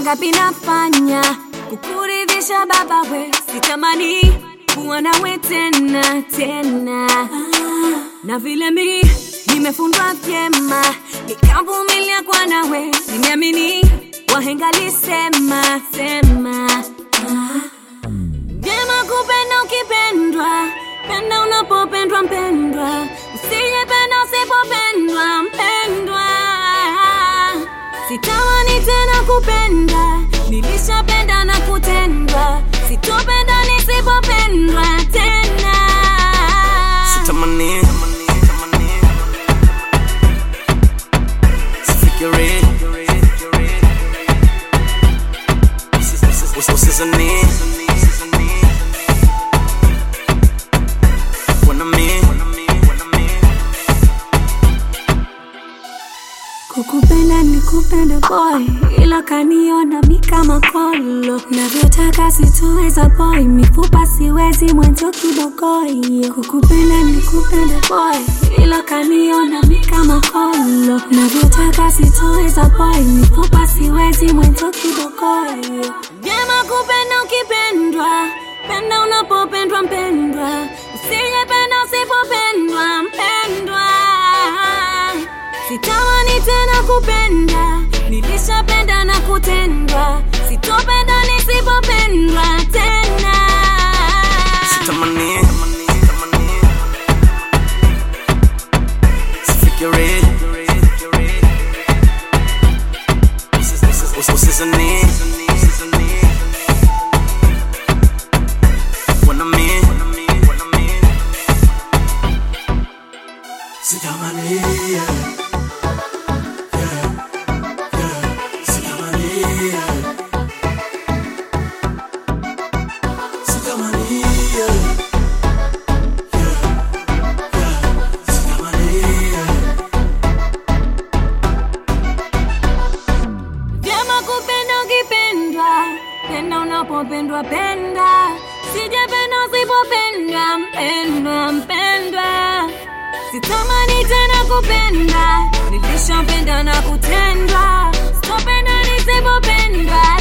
mangapi nafanya kukuridhisha baba we, sitamani kuwa nawe tena tena. Na vile mi nimefundwa vyema, nikavumilia kwa nawe, nimeamini wahenga lisema sema. Vyema kupenda ukipendwa, penda unapopendwa mpendwa, usijependa usipopendwa mpendwa. Sitamani tena kupenda, nilishapenda na kutendwa, sitopenda nisipopendwa tena. Sitamani sifikiri usizani kukupenda nikupenda boy, ila kaniona mi kama kolo. Navyotaka sitoweza boy, mifupa siwezi mwanzo kibokoi. Kukupenda nikupenda boy, ila kaniona mi kama kolo. Navyotaka sitoweza boy, mifupa siwezi mwanzo kibokoi. Vyema kupenda ukipendwa, penda unapopendwa mpendwa, usijependa usipopendwa mpendwa. Sitamani tena kupenda, nilishapenda na kutendwa, sitopenda nisipopendwa tena. Sitamani sifikiri usizani sitamani penda unapopendwa penda, sijapenda usipopendwa mpendwa mpendwa. Sitamani tena kupenda, nilishapenda na kutendwa, sitopenda nisipopendwa